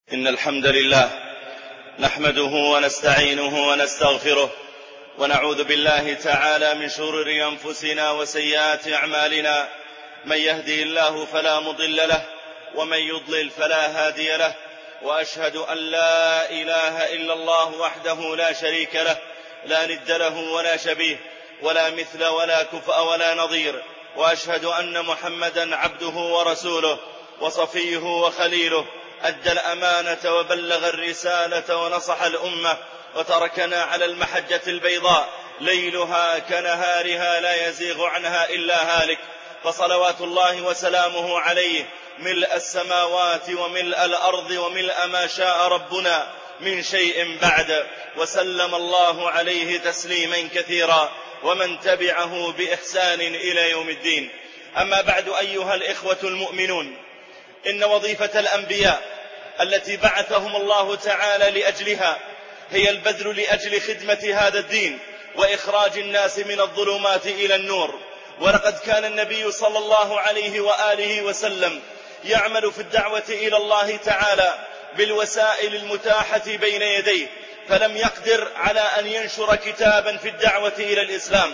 إن الحمد لله نحمده ونستعينه ونستغفره ونعوذ بالله تعالى من شرور أنفسنا وسيئات أعمالنا. من يهدي الله فلا مضل له ومن يضلل فلا هادي له، وأشهد أن لا إله إلا الله وحده لا شريك له، لا ند له ولا شبيه ولا مثل ولا كفء ولا نظير، وأشهد أن محمدا عبده ورسوله وصفيه وخليله، أدى الأمانة وبلغ الرسالة ونصح الأمة وتركنا على المحجة البيضاء ليلها كنهارها لا يزيغ عنها إلا هالك، فصلوات الله وسلامه عليه ملء السماوات وملء الأرض وملء ما شاء ربنا من شيء بعد، وسلم الله عليه تسليما كثيرا ومن تبعه بإحسان إلى يوم الدين. أما بعد، أيها الإخوة المؤمنون، إن وظيفة الأنبياء التي بعثهم الله تعالى لأجلها هي البذل لأجل خدمة هذا الدين وإخراج الناس من الظلمات إلى النور. ولقد كان النبي صلى الله عليه وآله وسلم يعمل في الدعوة إلى الله تعالى بالوسائل المتاحة بين يديه، فلم يقدر على أن ينشر كتابا في الدعوة إلى الإسلام،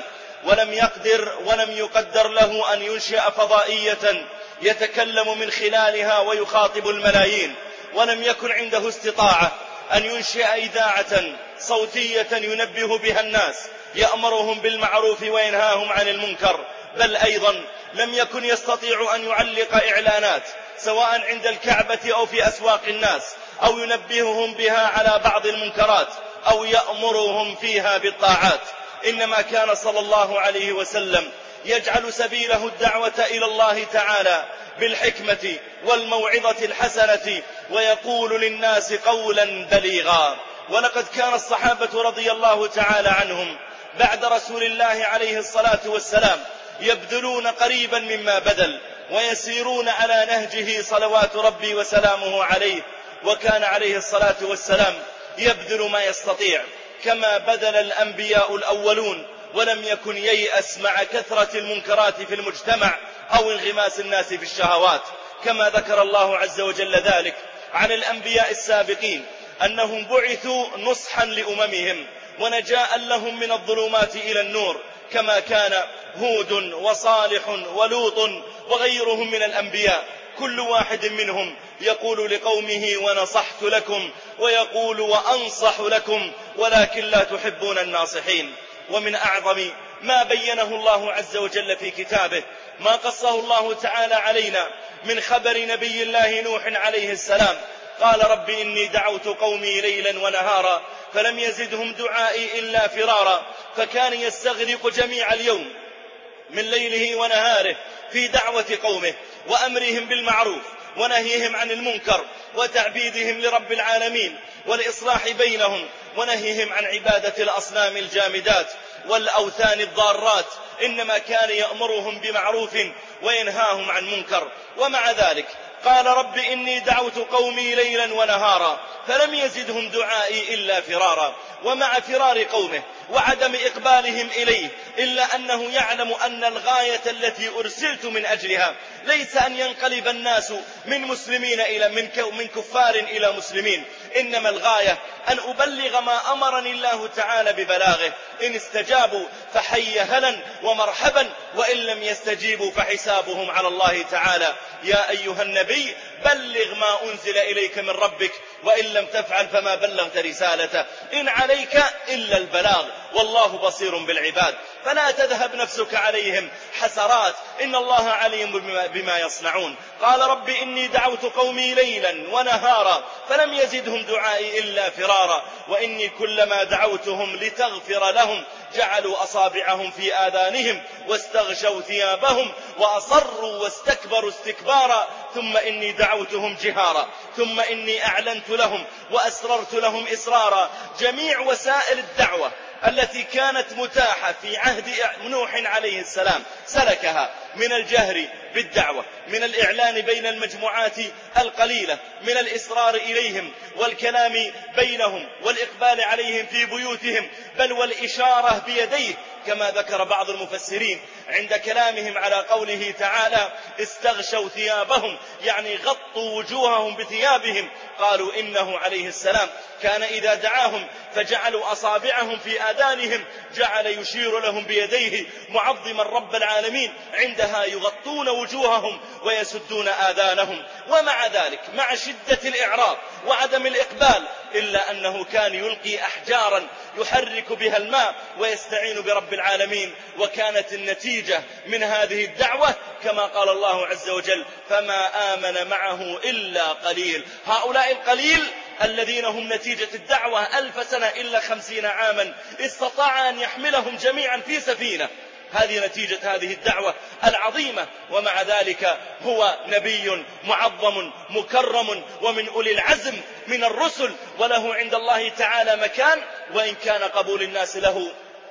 ولم يقدر له أن ينشئ فضائية يتكلم من خلالها ويخاطب الملايين، ولم يكن عنده استطاعة أن ينشئ إذاعة صوتية ينبه بها الناس يأمرهم بالمعروف وينهاهم عن المنكر، بل أيضا لم يكن يستطيع أن يعلق إعلانات سواء عند الكعبة أو في أسواق الناس، أو ينبههم بها على بعض المنكرات أو يأمرهم فيها بالطاعات. إنما كان صلى الله عليه وسلم يجعل سبيله الدعوة إلى الله تعالى بالحكمة والموعظة الحسنة، ويقول للناس قولا بليغا. ولقد كان الصحابة رضي الله تعالى عنهم بعد رسول الله عليه الصلاة والسلام يبذلون قريبا مما بذل ويسيرون على نهجه صلوات ربي وسلامه عليه، وكان عليه الصلاة والسلام يبذل ما يستطيع كما بذل الأنبياء الأولون، ولم يكن ييأس مع كثرة المنكرات في المجتمع أو انغماس الناس في الشهوات، كما ذكر الله عز وجل ذلك عن الأنبياء السابقين أنهم بعثوا نصحا لأممهم ونجاء لهم من الظلمات إلى النور، كما كان هود وصالح ولوط وغيرهم من الأنبياء، كل واحد منهم يقول لقومه ونصحت لكم، ويقول وأنصح لكم ولكن لا تحبون الناصحين. ومن أعظم ما بينه الله عز وجل في كتابه ما قصه الله تعالى علينا من خبر نبي الله نوح عليه السلام، قال رب إني دعوت قومي ليلا ونهارا فلم يزدهم دعائي إلا فرارا، فكان يستغرق جميع اليوم من ليله ونهاره في دعوة قومه وأمرهم بالمعروف ونهيهم عن المنكر وتعبيدهم لرب العالمين والإصلاح بينهم ونهيهم عن عبادة الأصنام الجامدات والأوثان الضارات، إنما كان يأمرهم بمعروف وينهاهم عن منكر. ومع ذلك قال رب إني دعوت قومي ليلا ونهارا فلم يزدهم دعائي إلا فرارا. ومع فرار قومه وعدم إقبالهم إليه إلا أنه يعلم أن الغاية التي أرسلت من أجلها ليس أن ينقلب الناس من مسلمين إلى من كفار إلى مسلمين، إنما الغاية أن أبلغ ما أمرني الله تعالى ببلاغه، إن استجابوا فحي هلا ومرحبا، وإن لم يستجيبوا فحسابهم على الله تعالى. يا أيها النبي بلغ ما أنزل إليك من ربك وإن لم تفعل فما بلغت رسالته، إن عليك إلا البلاغ والله بصير بالعباد، فلا تذهب نفسك عليهم حسرات إن الله عليم بما يصنعون. قال رب إني دعوت قومي ليلا ونهارا فلم يزدهم دعائي إلا فرارا، وإني كلما دعوتهم لتغفر لهم جعلوا أصابعهم في آذانهم واستغشوا ثيابهم وأصروا واستكبروا استكبارا، ثم إني دعوتهم جهارا ثم إني أعلنت لهم وأسررت لهم إسرارا. جميع وسائل الدعوة التي كانت متاحة في عهد نوح عليه السلام سلكها، من الجهر بالدعوة، من الإعلان بين المجموعات القليلة، من الإصرار إليهم والكلام بينهم والإقبال عليهم في بيوتهم، بل والإشارة بيديه كما ذكر بعض المفسرين عند كلامهم على قوله تعالى استغشوا ثيابهم، يعني غطوا وجوههم بثيابهم. قالوا إنه عليه السلام كان إذا دعاهم فجعلوا أصابعهم في آذانهم جعل يشير لهم بيديه معظما رب العالمين، عندها يغطون وجوههم ويسدون آذانهم. ومع ذلك مع شدة الإعراض وعدم الإقبال إلا أنه كان يلقي أحجارا يحرك بها الماء ويستعين برب العالمين. وكانت النتيجة من هذه الدعوة كما قال الله عز وجل فما آمن معه إلا قليل. هؤلاء القليل الذين هم نتيجة الدعوة 1000 سنة إلا 50 عاما استطاع أن يحملهم جميعا في سفينة. هذه نتيجة هذه الدعوة العظيمة. ومع ذلك هو نبي معظم مكرم ومن أولي العزم من الرسل، وله عند الله تعالى مكان، وإن كان قبول الناس له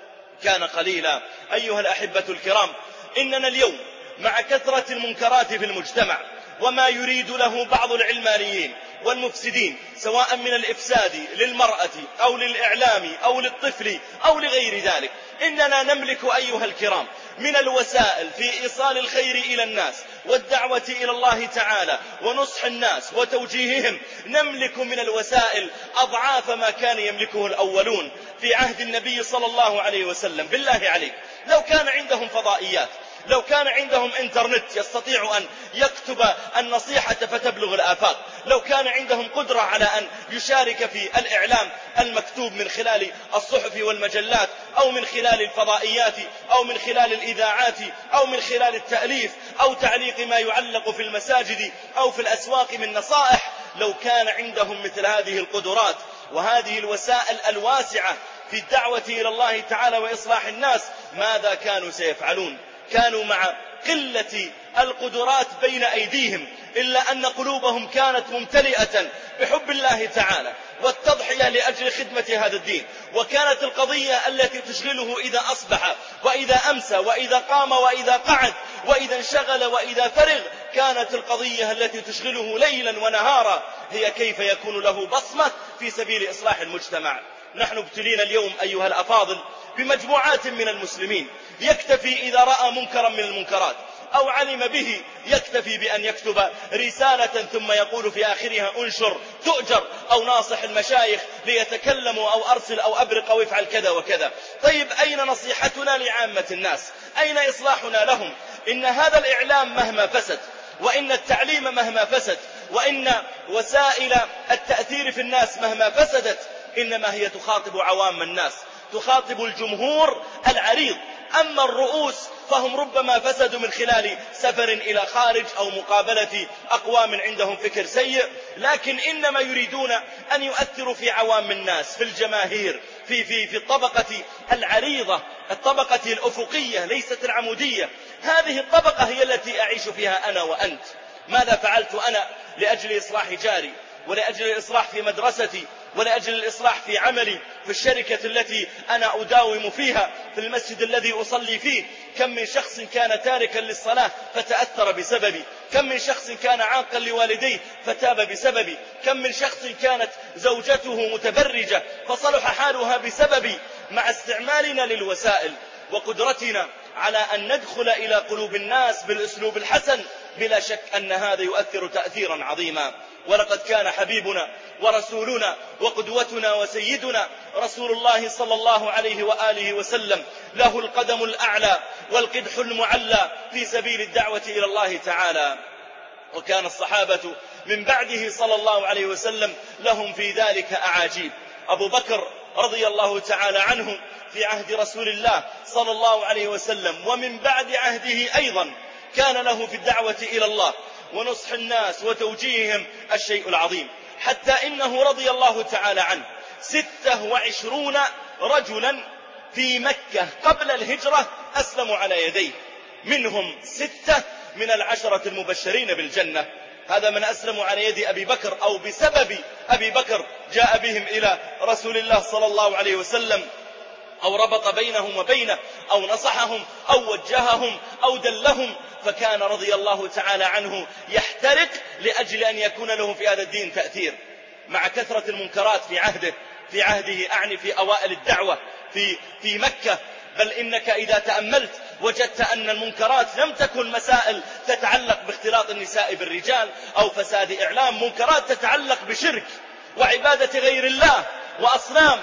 كان قليلا. أيها الأحبة الكرام، إننا اليوم مع كثرة المنكرات في المجتمع وما يريد له بعض العلمانيين والمفسدين سواء من الإفساد للمرأة أو للإعلام أو للطفل أو لغير ذلك، إننا نملك أيها الكرام من الوسائل في إيصال الخير إلى الناس والدعوة إلى الله تعالى ونصح الناس وتوجيههم، نملك من الوسائل أضعاف ما كان يملكه الأولون في عهد النبي صلى الله عليه وسلم. بالله عليك لو كان عندهم فضائيات، لو كان عندهم انترنت يستطيع أن يكتب النصيحة فتبلغ الآفاق، لو كان عندهم قدرة على أن يشارك في الإعلام المكتوب من خلال الصحف والمجلات أو من خلال الفضائيات أو من خلال الإذاعات أو من خلال التأليف أو تعليق ما يعلق في المساجد أو في الأسواق من نصائح، لو كان عندهم مثل هذه القدرات وهذه الوسائل الواسعة في الدعوة إلى الله تعالى وإصلاح الناس، ماذا كانوا سيفعلون؟ كانوا مع قلة القدرات بين أيديهم إلا أن قلوبهم كانت ممتلئة بحب الله تعالى والتضحية لأجل خدمة هذا الدين. وكانت القضية التي تشغله إذا أصبح وإذا أمسى وإذا قام وإذا قعد وإذا انشغل وإذا فرغ، كانت القضية التي تشغله ليلا ونهارا هي كيف يكون له بصمة في سبيل إصلاح المجتمع. نحن ابتلينا اليوم أيها الأفاضل بمجموعات من المسلمين يكتفي إذا رأى منكرا من المنكرات أو علم به يكتفي بأن يكتب رسالة ثم يقول في آخرها انشر تؤجر، أو ناصح المشايخ ليتكلموا أو أرسل أو أبرق أو افعل كذا وكذا. طيب أين نصيحتنا لعامة الناس؟ أين إصلاحنا لهم؟ إن هذا الإعلام مهما فسد، وإن التعليم مهما فسد، وإن وسائل التأثير في الناس مهما فسدت، إنما هي تخاطب عوام الناس، تخاطب الجمهور العريض. أما الرؤوس فهم ربما فسدوا من خلال سفر إلى خارج أو مقابلة أقوام عندهم فكر سيء، لكن إنما يريدون أن يؤثروا في عوام الناس، في الجماهير، في الطبقة العريضة، الطبقة الأفقية ليست العمودية. هذه الطبقة هي التي أعيش فيها أنا وأنت. ماذا فعلت أنا لأجل إصلاح جاري، ولأجل الإصلاح في مدرستي، ولأجل الإصلاح في عملي، في الشركة التي أنا أداوم فيها، في المسجد الذي أصلي فيه؟ كم من شخص كان تاركا للصلاة فتأثر بسببي، كم من شخص كان عاقا لوالديه فتاب بسببي، كم من شخص كانت زوجته متبرجة فصلح حالها بسببي. مع استعمالنا للوسائل وقدرتنا على أن ندخل إلى قلوب الناس بالأسلوب الحسن، بلا شك أن هذا يؤثر تأثيرا عظيما. ولقد كان حبيبنا ورسولنا وقدوتنا وسيدنا رسول الله صلى الله عليه وآله وسلم له القدم الأعلى والقدح المعلى في سبيل الدعوة إلى الله تعالى، وكان الصحابة من بعده صلى الله عليه وسلم لهم في ذلك أعاجيب. أبو بكر رضي الله تعالى عنه في عهد رسول الله صلى الله عليه وسلم ومن بعد عهده أيضا كان له في الدعوة إلى الله ونصح الناس وتوجيههم الشيء العظيم، حتى إنه رضي الله تعالى عنه 26 رجلا في مكة قبل الهجرة أسلموا على يديه، منهم 6 من 10 المبشرين بالجنة. هذا من أسلموا على يد أبي بكر أو بسبب أبي بكر جاء بهم إلى رسول الله صلى الله عليه وسلم، أو ربط بينهم وبينه، أو نصحهم أو وجههم أو دلهم فكان رضي الله تعالى عنه يحترق لأجل أن يكون له في هذا الدين تأثير. مع كثرة المنكرات في عهده أعني في أوائل الدعوة في مكة، بل إنك إذا تأملت وجدت أن المنكرات لم تكن مسائل تتعلق باختلاط النساء بالرجال أو فساد إعلام، منكرات تتعلق بشرك وعبادة غير الله وأصنام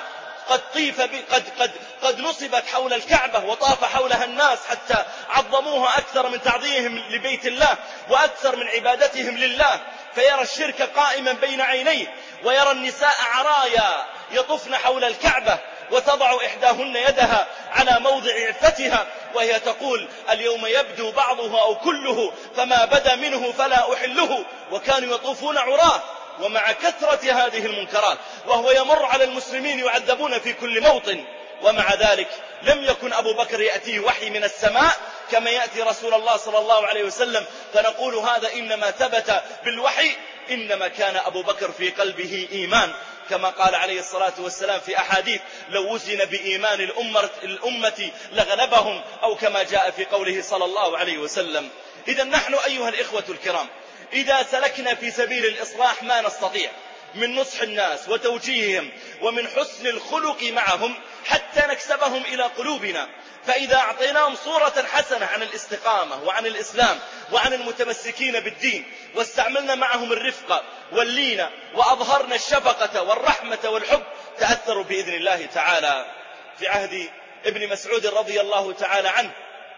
قد نصبت حول الكعبة وطاف حولها الناس حتى عظموها أكثر من تعظيمهم لبيت الله وأكثر من عبادتهم لله، فيرى الشرك قائما بين عينيه، ويرى النساء عرايا يطفن حول الكعبة وتضع إحداهن يدها على موضع عفتها وهي تقول اليوم يبدو بعضه أو كله فما بدا منه فلا أحله، وكانوا يطوفون عراه. ومع كثرة هذه المنكرات وهو يمر على المسلمين يعذبون في كل موطن، ومع ذلك لم يكن أبو بكر يأتيه وحي من السماء كما يأتي رسول الله صلى الله عليه وسلم فنقول هذا إنما ثبت بالوحي، إنما كان أبو بكر في قلبه إيمان، كما قال عليه الصلاة والسلام في أحاديث لو وزن بإيمان الأمة لغلبهم، أو كما جاء في قوله صلى الله عليه وسلم. إذا نحن أيها الإخوة الكرام إذا سلكنا في سبيل الإصلاح ما نستطيع من نصح الناس وتوجيههم ومن حسن الخلق معهم حتى نكسبهم إلى قلوبنا، فإذا أعطيناهم صورة حسنة عن الاستقامة وعن الإسلام وعن المتمسكين بالدين، واستعملنا معهم الرفق واللين وأظهرنا الشفقة والرحمة والحب، تأثروا بإذن الله تعالى. في عهد ابن مسعود رضي الله تعالى عنه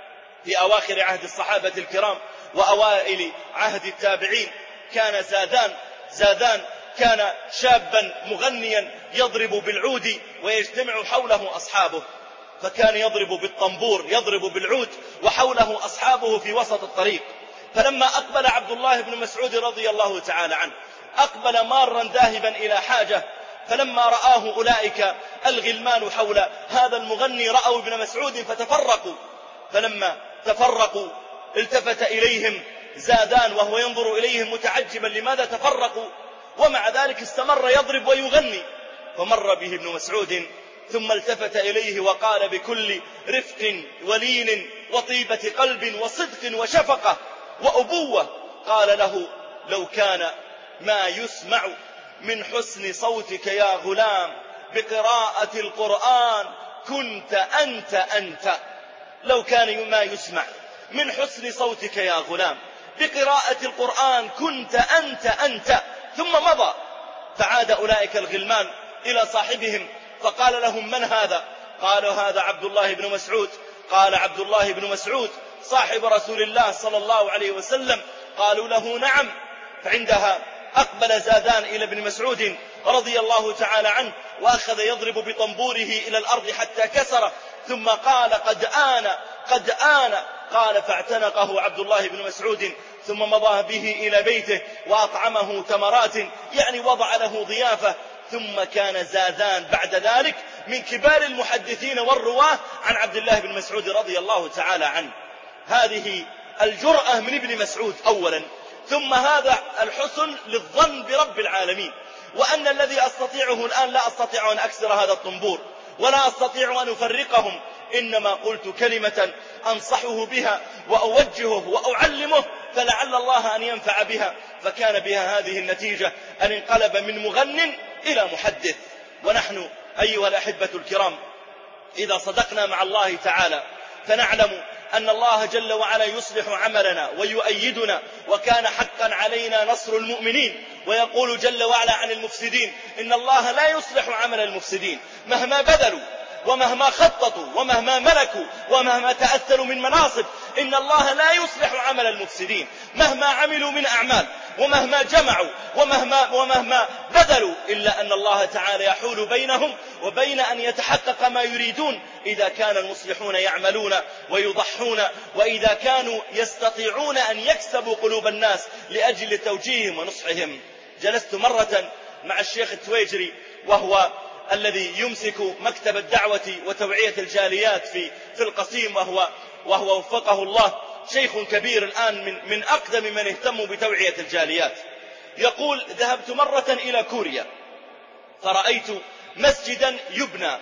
في أواخر عهد الصحابة الكرام وأوائل عهد التابعين كان زادان كان شابا مغنيا يضرب بالعود ويجتمع حوله أصحابه، فكان يضرب بالطنبور يضرب بالعود وحوله أصحابه في وسط الطريق. فلما أقبل عبد الله بن مسعود رضي الله تعالى عنه أقبل مارا ذاهبا إلى حاجة، فلما رآه أولئك الغلمان حول هذا المغني رأوا ابن مسعود فتفرقوا، فلما تفرقوا التفت إليهم زادان وهو ينظر إليهم متعجبا لماذا تفرقوا، ومع ذلك استمر يضرب ويغني، فمر به ابن مسعود ثم التفت إليه وقال بكل رفق ولين وطيبة قلب وصدق وشفقة وأبوة، قال له لو كان ما يسمع من حسن صوتك يا غلام بقراءة القرآن كنت أنت. لو كان ما يسمع من حسن صوتك يا غلام بقراءة القرآن كنت أنت. ثم مضى، فعاد أولئك الغلمان إلى صاحبهم فقال لهم من هذا؟ قالوا هذا عبد الله بن مسعود. قال عبد الله بن مسعود صاحب رسول الله صلى الله عليه وسلم؟ قالوا له نعم. فعندها أقبل زادان إلى ابن مسعود رضي الله تعالى عنه وأخذ يضرب بطنبوره إلى الأرض حتى كسره، ثم قال قد آن. قال فاعتنقه عبد الله بن مسعود ثم مضى به إلى بيته وأطعمه تمرات، يعني وضع له ضيافة. ثم كان زادان بعد ذلك من كبار المحدثين والرواه عن عبد الله بن مسعود رضي الله تعالى عنه. هذه الجرأة من ابن مسعود أولا، ثم هذا الحسن للظن برب العالمين، وأن الذي أستطيعه الآن لا أستطيع أن أكسر هذا الطنبور ولا أستطيع أن أفرقهم، إنما قلت كلمة أنصحه بها وأوجهه وأعلمه فلعل الله أن ينفع بها، فكان بها هذه النتيجة أن انقلب من مغن إلى محدث. ونحن أيها الأحبة الكرام إذا صدقنا مع الله تعالى فنعلم أن الله جل وعلا يصلح عملنا ويؤيدنا، وكان حقا علينا نصر المؤمنين. ويقول جل وعلا عن المفسدين إن الله لا يصلح عمل المفسدين مهما بذلوا ومهما خططوا ومهما ملكوا ومهما تأثروا من مناصب، إن الله لا يصلح عمل المفسدين مهما عملوا من أعمال ومهما جمعوا ومهما بذلوا، إلا أن الله تعالى يحول بينهم وبين أن يتحقق ما يريدون إذا كان المصلحون يعملون ويضحون، وإذا كانوا يستطيعون أن يكسبوا قلوب الناس لأجل توجيههم ونصحهم. جلست مرة مع الشيخ التويجري وهو الذي يمسك مكتب الدعوة وتوعية الجاليات في القصيم، وهو وفقه الله شيخ كبير الآن من أقدم من اهتموا بتوعية الجاليات. يقول ذهبت مرة إلى كوريا فرأيت مسجدا يبنى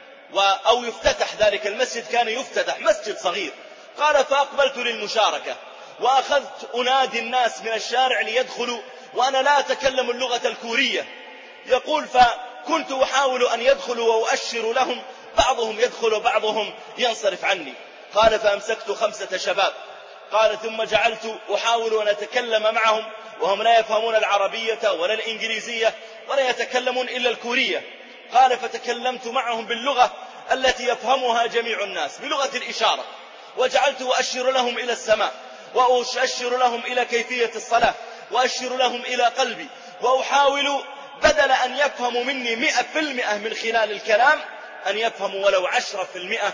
أو يفتتح، ذلك المسجد كان يفتتح مسجد صغير. قال فأقبلت للمشاركة وأخذت أنادي الناس من الشارع ليدخلوا وأنا لا أتكلم اللغة الكورية. يقول فكنت أحاول أن يدخلوا وأؤشر لهم، بعضهم يدخل وبعضهم ينصرف عني. قال فأمسكت 5 شباب. قال ثم جعلت أحاول أن أتكلم معهم وهم لا يفهمون العربية ولا الإنجليزية ولا يتكلمون إلا الكورية. قال فتكلمت معهم باللغة التي يفهمها جميع الناس، بلغة الإشارة، وجعلت أؤشر لهم إلى السماء، وأشر لهم إلى كيفية الصلاة، وأشر لهم إلى قلبي، وأحاول بدل أن يفهموا مني 100% من خلال الكلام أن يفهموا ولو 10%،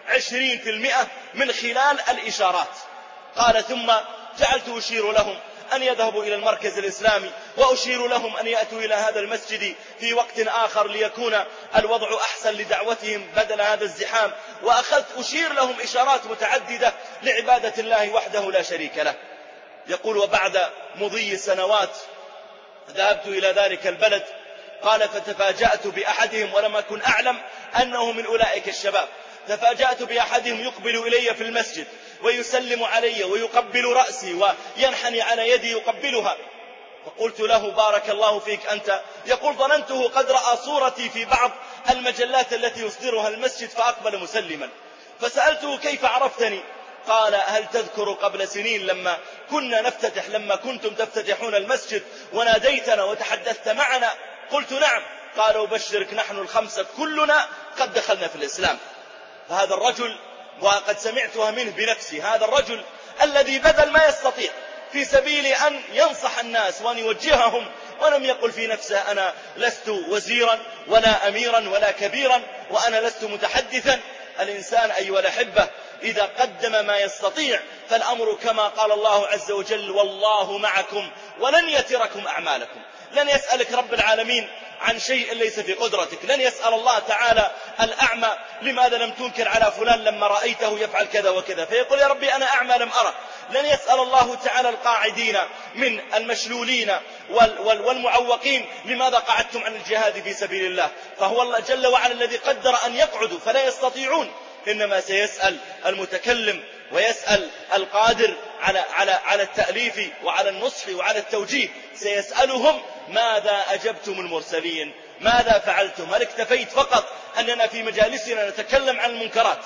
20% من خلال الإشارات. قال ثم جعلت أشير لهم أن يذهبوا إلى المركز الإسلامي، وأشير لهم أن يأتوا إلى هذا المسجد في وقت آخر ليكون الوضع أحسن لدعوتهم بدل هذا الزحام. وأخذت أشير لهم إشارات متعددة لعبادة الله وحده لا شريك له. يقول وبعد مضي سنوات ذهبت إلى ذلك البلد. قال فتفاجأت بأحدهم ولم أكن أعلم أنه من أولئك الشباب. تفاجأت بأحدهم يقبل إلي في المسجد ويسلم علي ويقبل رأسي وينحني على يدي يقبلها. فقلت له بارك الله فيك أنت. يقول ظننته قد رأى صورتي في بعض المجلات التي يصدرها المسجد فأقبل مسلما. فسألته كيف عرفتني؟ قال هل تذكر قبل سنين لما كنا نفتتح، لما كنتم تفتتحون المسجد وناديتنا وتحدثت معنا؟ قلت نعم. قال أبشرك نحن ال5 كلنا قد دخلنا في الإسلام. فهذا الرجل، وقد سمعتها منه بنفسي، هذا الرجل الذي بذل ما يستطيع في سبيل أن ينصح الناس وأن يوجههم، ولم يقل في نفسه أنا لست وزيرا ولا أميرا ولا كبيرا وأنا لست متحدثا. الإنسان أيها الأحبة إذا قدم ما يستطيع فالأمر كما قال الله عز وجل والله معكم ولن يتركم أعمالكم. لن يسألك رب العالمين عن شيء ليس في قدرتك. لن يسأل الله تعالى الأعمى لماذا لم تنكر على فلان لما رأيته يفعل كذا وكذا فيقول يا ربي أنا أعمى لم أره. لن يسأل الله تعالى القاعدين من المشلولين والمعوقين لماذا قعدتم عن الجهاد في سبيل الله، فهو الله جل وعلا الذي قدر أن يقعدوا فلا يستطيعون. إنما سيسأل المتكلم ويسأل القادر على التأليف وعلى النصح وعلى التوجيه، سيسألهم ماذا أجبتم المرسلين، ماذا فعلتم؟ هل اكتفيت فقط أننا في مجالسنا نتكلم عن المنكرات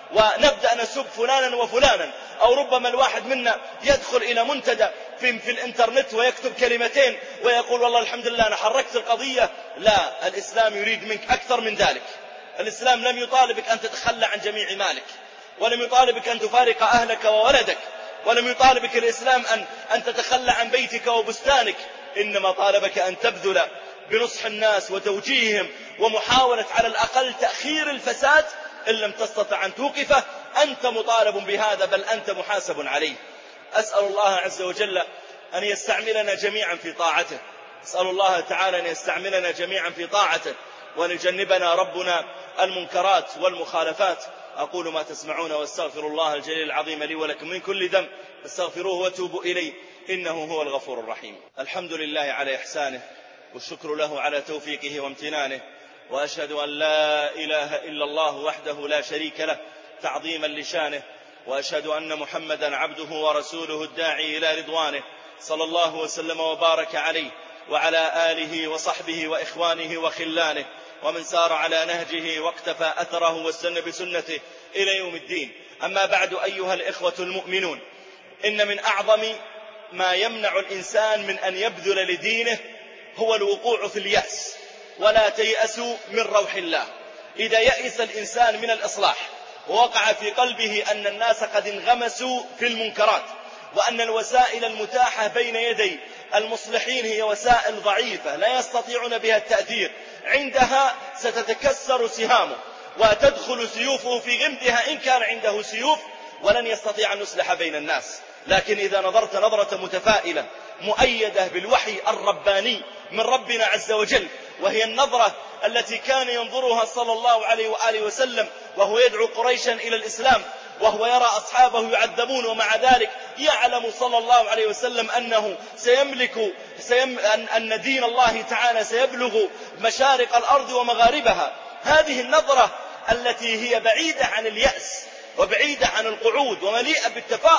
ونبدأ نسب فلانا وفلانا، أو ربما الواحد منا يدخل إلى منتدى في الإنترنت ويكتب كلمتين ويقول والله الحمد لله أنا حركت القضية؟ لا، الإسلام يريد منك أكثر من ذلك. الإسلام لم يطالبك أن تتخلى عن جميع مالك، ولم يطالبك أن تفارق أهلك وولدك، ولم يطالبك الإسلام أن تتخلى عن بيتك وبستانك، إنما طالبك أن تبذل بنصح الناس وتوجيههم ومحاولة على الأقل تأخير الفساد. إن لم تستطع أن توقفه أنت مطالب بهذا، بل أنت محاسب عليه. أسأل الله عز وجل أن يستعملنا جميعا في طاعته، أسأل الله تعالى أن يستعملنا جميعا في طاعته وأن يجنبنا ربنا المنكرات والمخالفات. أقول ما تسمعون واستغفر الله الجليل العظيم لي ولكم من كل ذنب فاستغفروه وتوبوا إليه إنه هو الغفور الرحيم. الحمد لله على إحسانه والشكر له على توفيقه وامتنانه، وأشهد أن لا إله إلا الله وحده لا شريك له تعظيما لشانه، وأشهد أن محمدا عبده ورسوله الداعي إلى رضوانه، صلى الله وسلم وبارك عليه وعلى آله وصحبه وإخوانه وخلانه ومن سار على نهجه واقتفى أثره واستنى بسنته إلى يوم الدين. أما بعد أيها الإخوة المؤمنون، إن من أعظم ما يمنع الإنسان من أن يبذل لدينه هو الوقوع في اليأس. ولا تيأسوا من روح الله. إذا يأس الإنسان من الإصلاح ووقع في قلبه أن الناس قد انغمسوا في المنكرات وأن الوسائل المتاحة بين يدي المصلحين هي وسائل ضعيفة لا يستطيعون بها التأثير، عندها ستتكسر سهامه وتدخل سيوفه في غمدها إن كان عنده سيوف، ولن يستطيع أن يصلح بين الناس. لكن إذا نظرت نظرة متفائلة مؤيدة بالوحي الرباني من ربنا عز وجل، وهي النظرة التي كان ينظرها صلى الله عليه وآله وسلم وهو يدعو قريشا إلى الإسلام وهو يرى أصحابه يعذبون، ومع ذلك يعلم صلى الله عليه وسلم أنه أن دين الله تعالى سيبلغ مشارق الأرض ومغاربها. هذه النظرة التي هي بعيدة عن اليأس وبعيدة عن القعود ومليئة بالتفاؤل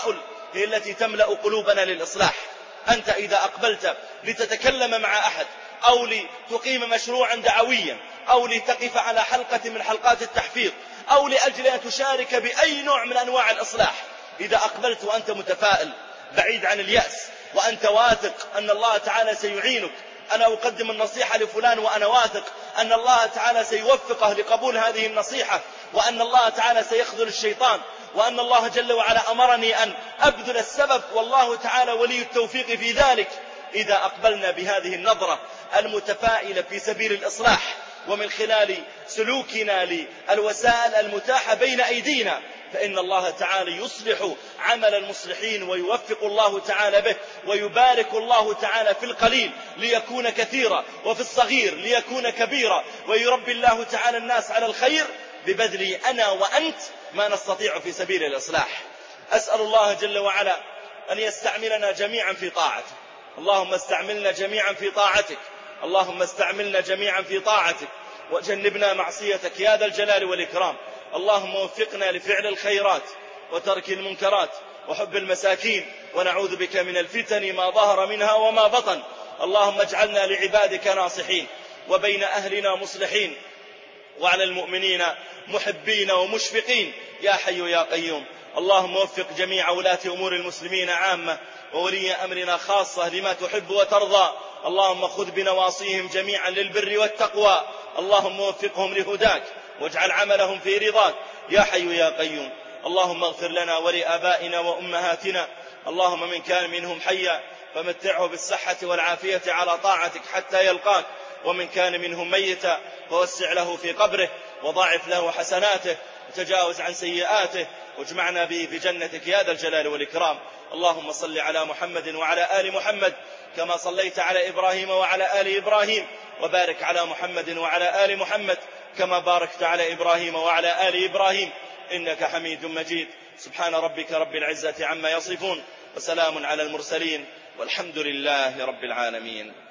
هي التي تملأ قلوبنا للإصلاح. أنت إذا أقبلت لتتكلم مع أحد أو لتقيم مشروعا دعويا أو لتقف على حلقة من حلقات التحفيظ أو لأجل أن تشارك بأي نوع من أنواع الإصلاح، إذا أقبلت وأنت متفائل بعيد عن اليأس وأنت واثق أن الله تعالى سيعينك، أنا أقدم النصيحة لفلان وأنا واثق أن الله تعالى سيوفقه لقبول هذه النصيحة، وأن الله تعالى سيخذل الشيطان، وأن الله جل وعلا أمرني أن أبذل السبب والله تعالى ولي التوفيق في ذلك. إذا أقبلنا بهذه النظرة المتفائلة في سبيل الإصلاح ومن خلال سلوكنا للوسائل المتاحة بين أيدينا، فإن الله تعالى يصلح عمل المصلحين ويوفق الله تعالى به، ويبارك الله تعالى في القليل ليكون كثيرا وفي الصغير ليكون كبيرا، ويربي الله تعالى الناس على الخير ببذل أنا وأنت ما نستطيع في سبيل الإصلاح. أسأل الله جل وعلا أن يستعملنا جميعا في طاعته. اللهم استعملنا جميعا في طاعتك، اللهم استعملنا جميعا في طاعتك وجنبنا معصيتك يا ذا الجلال والإكرام. اللهم وفقنا لفعل الخيرات وترك المنكرات وحب المساكين، ونعوذ بك من الفتن ما ظهر منها وما بطن. اللهم اجعلنا لعبادك ناصحين وبين أهلنا مصلحين، وعلى المؤمنين محبين ومشفقين يا حي يا قيوم. اللهم وفق جميع ولاة أمور المسلمين عامة وولي أمرنا خاصة لما تحب وترضى. اللهم خذ بنواصيهم جميعا للبر والتقوى، اللهم وفقهم لهداك واجعل عملهم في رضاك يا حي يا قيوم. اللهم اغفر لنا ولآبائنا وأمهاتنا، اللهم من كان منهم حيا فمتعه بالصحة والعافية على طاعتك حتى يلقاك، ومن كان منهم ميتا فوسع له في قبره وضاعف له حسناته وتجاوز عن سيئاته، واجمعنا به في جنتك يا ذا الجلال والإكرام. اللهم صل على محمد وعلى آل محمد كما صليت على إبراهيم وعلى آل إبراهيم، وبارك على محمد وعلى آل محمد كما باركت على إبراهيم وعلى آل إبراهيم إنك حميد مجيد. سبحان ربك رب العزة عما يصفون، وسلام على المرسلين، والحمد لله رب العالمين.